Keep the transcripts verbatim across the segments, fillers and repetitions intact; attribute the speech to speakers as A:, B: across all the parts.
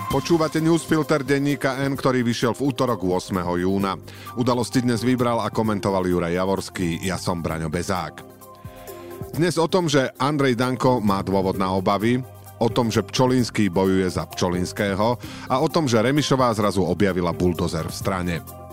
A: Počúvate newsfilter denníka N, ktorý vyšiel v útorok ôsmeho júna. Udalosti dnes vybral a komentoval Juraj Javorský, ja som Braňo Bezák. Dnes o tom, že Andrej Danko má dôvod na obavy, o tom, že Pčolinský bojuje za Pčolinského a o tom, že Remišová zrazu objavila buldozer v strane.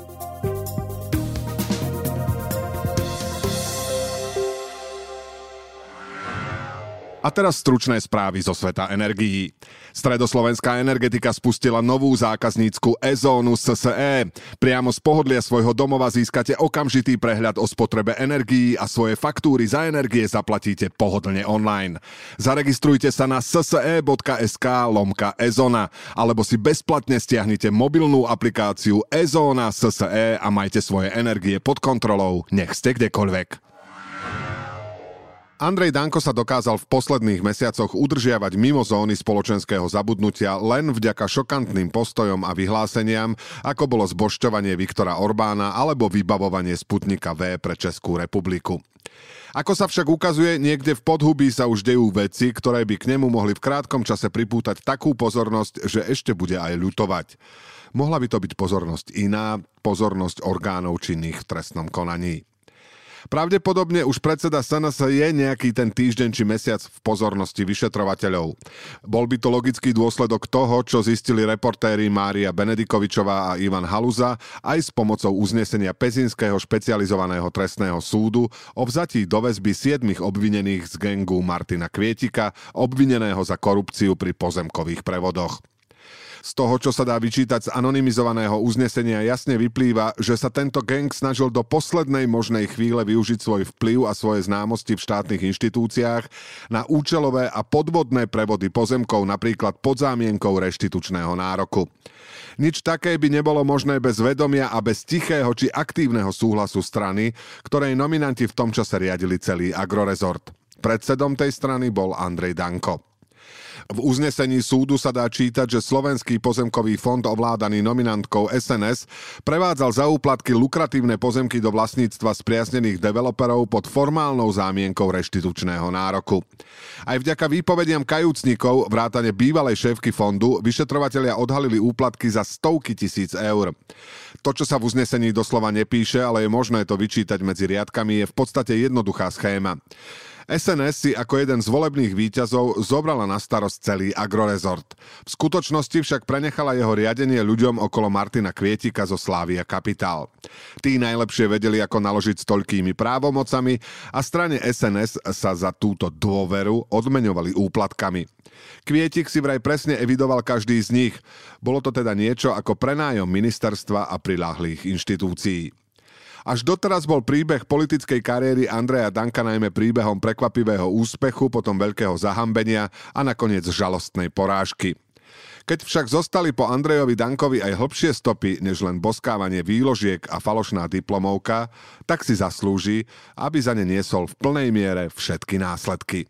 A: A teraz stručné správy zo sveta energií. Stredoslovenská energetika spustila novú zákaznícku e-zónu es es é. Priamo z pohodlia svojho domova získate okamžitý prehľad o spotrebe energií a svoje faktúry za energie zaplatíte pohodlne online. Zaregistrujte sa na es es é bodka es ká lomka e-zóna alebo si bezplatne stiahnite mobilnú aplikáciu e-zóna es es é a majte svoje energie pod kontrolou, nech ste kdekoľvek. Andrej Danko sa dokázal v posledných mesiacoch udržiavať mimo zóny spoločenského zabudnutia len vďaka šokantným postojom a vyhláseniam, ako bolo zbožťovanie Viktora Orbána alebo vybavovanie Sputnika V pre Českú republiku. Ako sa však ukazuje, niekde v podhubí sa už dejú veci, ktoré by k nemu mohli v krátkom čase pripútať takú pozornosť, že ešte bude aj ľutovať. Mohla by to byť pozornosť iná, pozornosť orgánov činných v trestnom konaní. Pravdepodobne už predseda es en es je nejaký ten týždeň či mesiac v pozornosti vyšetrovateľov. Bol by to logický dôsledok toho, čo zistili reportéri Mária Benedikovičová a Ivan Haluza aj s pomocou uznesenia Pezinského špecializovaného trestného súdu o vzatí do väzby siedmich obvinených z gangu Martina Kvietika, obvineného za korupciu pri pozemkových prevodoch. Z toho, čo sa dá vyčítať z anonymizovaného uznesenia, jasne vyplýva, že sa tento gang snažil do poslednej možnej chvíle využiť svoj vplyv a svoje známosti v štátnych inštitúciách na účelové a podvodné prevody pozemkov, napríklad pod zámienkou reštitučného nároku. Nič také by nebolo možné bez vedomia a bez tichého či aktívneho súhlasu strany, ktorej nominanti v tom čase riadili celý Agrorezort. Predsedom tej strany bol Andrej Danko. V uznesení súdu sa dá čítať, že Slovenský pozemkový fond ovládaný nominantkou es en es prevádzal za úplatky lukratívne pozemky do vlastníctva spriaznených developerov pod formálnou zámienkou reštitučného nároku. Aj vďaka výpovediam kajúcnikov, vrátane bývalej šéfky fondu, vyšetrovatelia odhalili úplatky za stovky tisíc eur. To, čo sa v uznesení doslova nepíše, ale je možné to vyčítať medzi riadkami, je v podstate jednoduchá schéma. es en es si ako jeden z volebných víťazov zobrala na starosť celý Agrorezort. V skutočnosti však prenechala jeho riadenie ľuďom okolo Martina Kvietika zo Slavia Capital. Tí najlepšie vedeli, ako naložiť s toľkými právomocami a strane es en es sa za túto dôveru odmeňovali úplatkami. Kvietik si vraj presne evidoval každý z nich. Bolo to teda niečo ako prenájom ministerstva a priľahlých inštitúcií. Až doteraz bol príbeh politickej kariéry Andreja Danka najmä príbehom prekvapivého úspechu, potom veľkého zahambenia a nakoniec žalostnej porážky. Keď však zostali po Andrejovi Dankovi aj hlbšie stopy, než len boskávanie výložiek a falošná diplomovka, tak si zaslúži, aby za ne niesol v plnej miere všetky následky.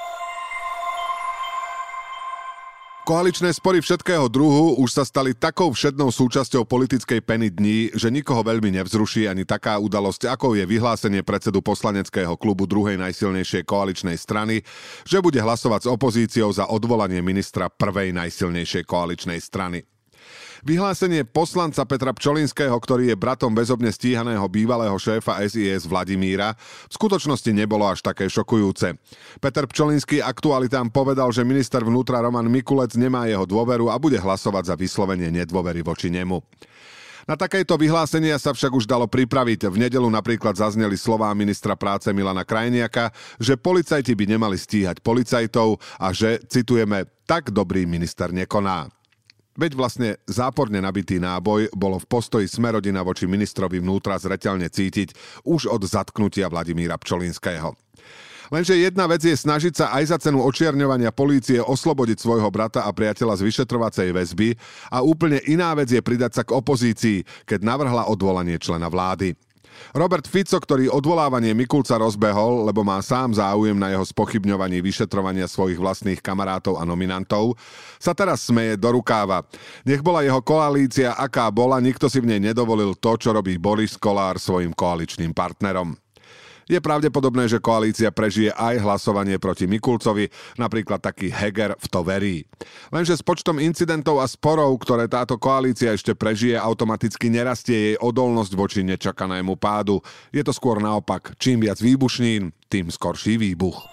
A: Koaličné spory všetkého druhu už sa stali takou všednou súčasťou politickej peny dní, že nikoho veľmi nevzruší ani taká udalosť, ako je vyhlásenie predsedu poslaneckého klubu druhej najsilnejšej koaličnej strany, že bude hlasovať s opozíciou za odvolanie ministra prvej najsilnejšej koaličnej strany. Vyhlásenie poslanca Petra Pčolinského, ktorý je bratom väzobne stíhaného bývalého šéfa es í es Vladimíra, v skutočnosti nebolo až také šokujúce. Peter Pčolinský aktualitám povedal, že minister vnútra Roman Mikulec nemá jeho dôveru a bude hlasovať za vyslovenie nedôvery voči nemu. Na takéto vyhlásenia sa však už dalo pripraviť. V nedeľu napríklad zazneli slová ministra práce Milana Krajniaka, že policajti by nemali stíhať policajtov a že, citujeme, tak dobrý minister nekoná. Veď vlastne záporne nabitý náboj bolo v postoji Smer-rodina voči ministrovi vnútra zreteľne cítiť už od zatknutia Vladimíra Pčolinského. Lenže jedna vec je snažiť sa aj za cenu očierňovania polície oslobodiť svojho brata a priateľa z vyšetrovacej väzby a úplne iná vec je pridať sa k opozícii, keď navrhla odvolanie člena vlády. Robert Fico, ktorý odvolávanie Mikulca rozbehol, lebo má sám záujem na jeho spochybňovaní vyšetrovania svojich vlastných kamarátov a nominantov, sa teraz smeje do rukáva. Nech bola jeho koalícia aká bola, nikto si v nej nedovolil to, čo robí Boris Kollár svojim koaličným partnerom. Je pravdepodobné, že koalícia prežije aj hlasovanie proti Mikulcovi, napríklad taký Heger v to verí. Lenže s počtom incidentov a sporov, ktoré táto koalícia ešte prežije, automaticky nerastie jej odolnosť voči nečakanému pádu. Je to skôr naopak. Čím viac výbušnín, tým skorší výbuch.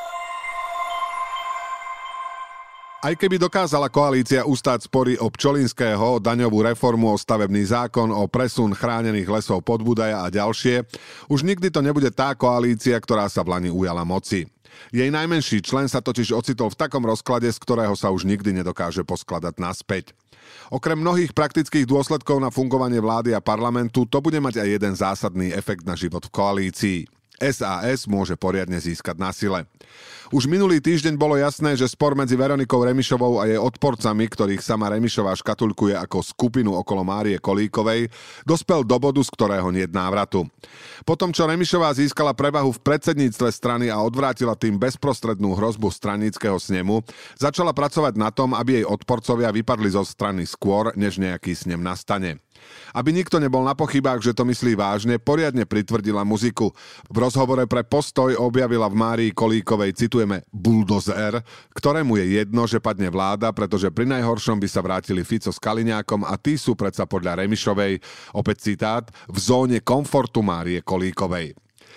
A: Aj keby dokázala koalícia ustáť spory o Pčolinského, daňovú reformu, o stavebný zákon, o presun chránených lesov Podbudaja a ďalšie, už nikdy to nebude tá koalícia, ktorá sa v lani ujala moci. Jej najmenší člen sa totiž ocitol v takom rozklade, z ktorého sa už nikdy nedokáže poskladať naspäť. Okrem mnohých praktických dôsledkov na fungovanie vlády a parlamentu, to bude mať aj jeden zásadný efekt na život v koalícii. es a es môže poriadne získať na sile. Už minulý týždeň bolo jasné, že spor medzi Veronikou Remišovou a jej odporcami, ktorých sama Remišová škatulkuje ako skupinu okolo Márie Kolíkovej, dospel do bodu, z ktorého niet návratu. Potom, čo Remišová získala prevahu v predsedníctve strany a odvrátila tým bezprostrednú hrozbu straníckeho snemu, začala pracovať na tom, aby jej odporcovia vypadli zo strany skôr, než nejaký snem nastane. Aby nikto nebol na pochybách, že to myslí vážne, poriadne pritvrdila muziku. V rozhovore pre Postoj objavila v Márii Kolíkovej, citujeme, buldozer, ktorému je jedno, že padne vláda, pretože pri najhoršom by sa vrátili Fico s Kaliňákom a tí sú predsa podľa Remišovej, opäť citát, v zóne komfortu Márie Kolíkovej.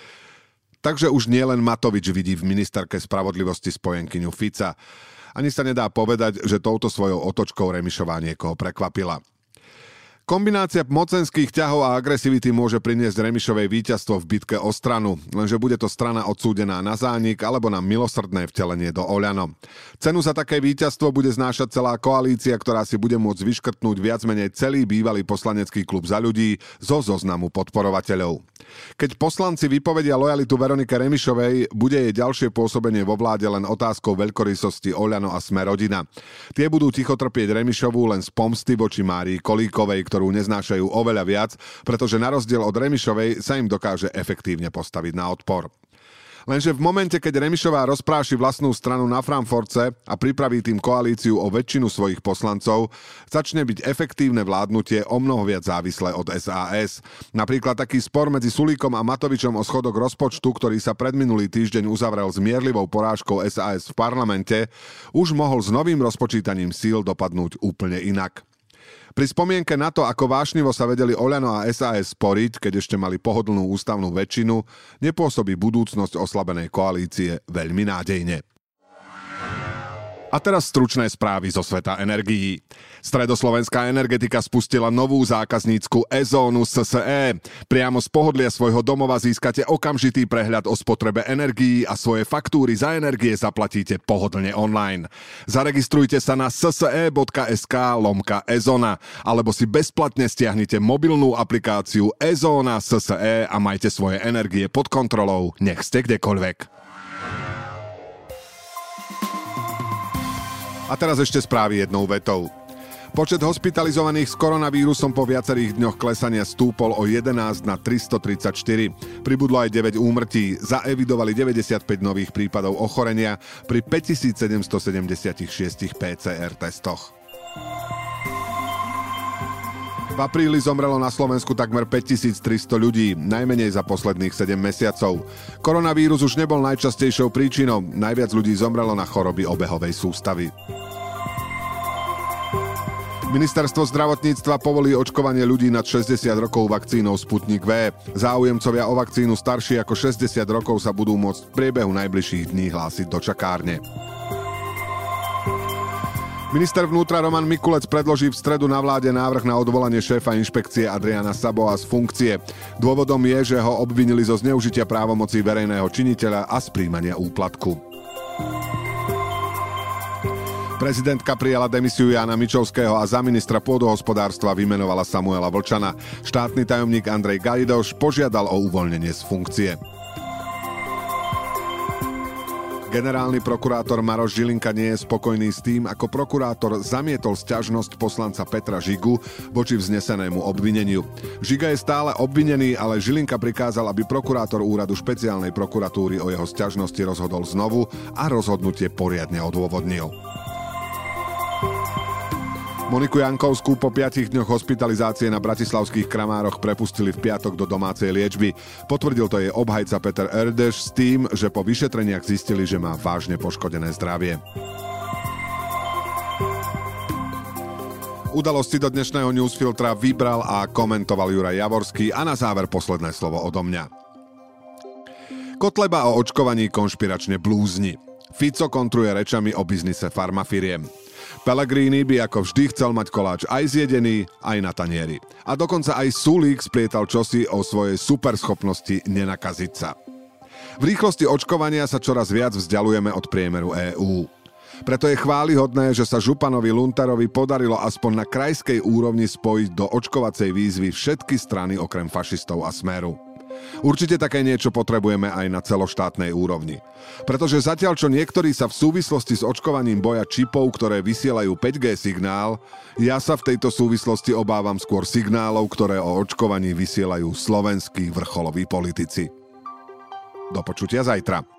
A: Takže už nielen Matovič vidí v ministerke spravodlivosti spojenkyňu Fica. Ani sa nedá povedať, že touto svojou otočkou Remišová niekoho prekvapila. Kombinácia mocenských ťahov a agresivity môže priniesť Remišovej víťazstvo v bitke o stranu, lenže bude to strana odsúdená na zánik alebo na milosrdné vtelenie do Oľano. Cenu za také víťazstvo bude znášať celá koalícia, ktorá si bude môcť vyškrtnúť viac menej celý bývalý poslanecký klub Za ľudí zo zoznamu podporovateľov. Keď poslanci vypovedia lojalitu Veronike Remišovej, bude jej ďalšie pôsobenie vo vláde len otázkou veľkorysosti Oľano a Sme rodina. Tie budú ticho trpieť Remišovú len z pomsty voči Márii Kolíkovej, ktorú neznášajú oveľa viac, pretože na rozdiel od Remišovej sa im dokáže efektívne postaviť na odpor. Lenže v momente, keď Remišová rozpráši vlastnú stranu na Frankfurtce a pripraví tým koalíciu o väčšinu svojich poslancov, začne byť efektívne vládnutie o mnoho viac závislé od es a es. Napríklad taký spor medzi Sulíkom a Matovičom o schodok rozpočtu, ktorý sa predminulý týždeň uzavrel s mierlivou porážkou es a es v parlamente, už mohol s novým rozpočítaním síl dopadnúť úplne inak. Pri spomienke na to, ako vášnivo sa vedeli Oľano a es a es sporiť, keď ešte mali pohodlnú ústavnú väčšinu, nepôsobí budúcnosť oslabenej koalície veľmi nádejne. A teraz stručné správy zo sveta energií. Stredoslovenská energetika spustila novú zákaznícku e-zónu es es é. Priamo z pohodlia svojho domova získate okamžitý prehľad o spotrebe energií a svoje faktúry za energie zaplatíte pohodlne online. Zaregistrujte sa na es es é bodka es ká lomka e-zóna alebo si bezplatne stiahnite mobilnú aplikáciu e-zóna es es é a majte svoje energie pod kontrolou, nech ste kdekoľvek. A teraz ešte správy jednou vetou. Počet hospitalizovaných s koronavírusom po viacerých dňoch klesania stúpol o jedenásť na tristotridsaťštyri. Pribudlo aj deväť úmrtí, zaevidovali deväťdesiatpäť nových prípadov ochorenia pri päťtisícsedemstosedemdesiatšesť pé cé er testoch. V apríli zomrelo na Slovensku takmer päťtisíctristo ľudí, najmenej za posledných sedem mesiacov. Koronavírus už nebol najčastejšou príčinou, najviac ľudí zomrelo na choroby obehovej sústavy. Ministerstvo zdravotníctva povolí očkovanie ľudí nad šesťdesiat rokov vakcínou Sputnik V. Záujemcovia o vakcínu starší ako šesťdesiat rokov sa budú môcť v priebehu najbližších dní hlásiť do čakárne. Minister vnútra Roman Mikulec predloží v stredu na vláde návrh na odvolanie šéfa inšpekcie Adriana Saboa z funkcie. Dôvodom je, že ho obvinili zo zneužitia právomocí verejného činiteľa a z prijímania úplatku. Prezidentka prijala demisiu Jána Mičovského a za ministra pôdohospodárstva vymenovala Samuela Vlčana. Štátny tajomník Andrej Gajdoš požiadal o uvoľnenie z funkcie. Generálny prokurátor Maroš Žilinka nie je spokojný s tým, ako prokurátor zamietol sťažnosť poslanca Petra Žigu voči vznesenému obvineniu. Žiga je stále obvinený, ale Žilinka prikázal, aby prokurátor úradu špeciálnej prokuratúry o jeho sťažnosti rozhodol znovu a rozhodnutie poriadne odôvodnil. Moniku Jankovskú po piatich dňoch hospitalizácie na bratislavských Kramároch prepustili v piatok do domácej liečby. Potvrdil to jej obhajca Peter Erdős s tým, že po vyšetreniach zistili, že má vážne poškodené zdravie. Udalosti do dnešného newsfiltra vybral a komentoval Juraj Javorský a na záver posledné slovo odo mňa. Kotleba o očkovaní konšpiračne blúzni. Fico kontruje rečami o biznise farmafiriem. Pellegrini by ako vždy chcel mať koláč aj zjedený, aj na tanieri. A dokonca aj Sulík splietal čosi o svojej superschopnosti nenakaziť sa. V rýchlosti očkovania sa čoraz viac vzdialujeme od priemeru EÚ. Preto je chválihodné, že sa županovi Luntarovi podarilo aspoň na krajskej úrovni spojiť do očkovacej výzvy všetky strany okrem fašistov a Smeru. Určite také niečo potrebujeme aj na celoštátnej úrovni. Pretože zatiaľ, čo niektorí sa v súvislosti s očkovaním boja čipov, ktoré vysielajú päť gé signál, ja sa v tejto súvislosti obávam skôr signálov, ktoré o očkovaní vysielajú slovenskí vrcholoví politici. Do počutia zajtra.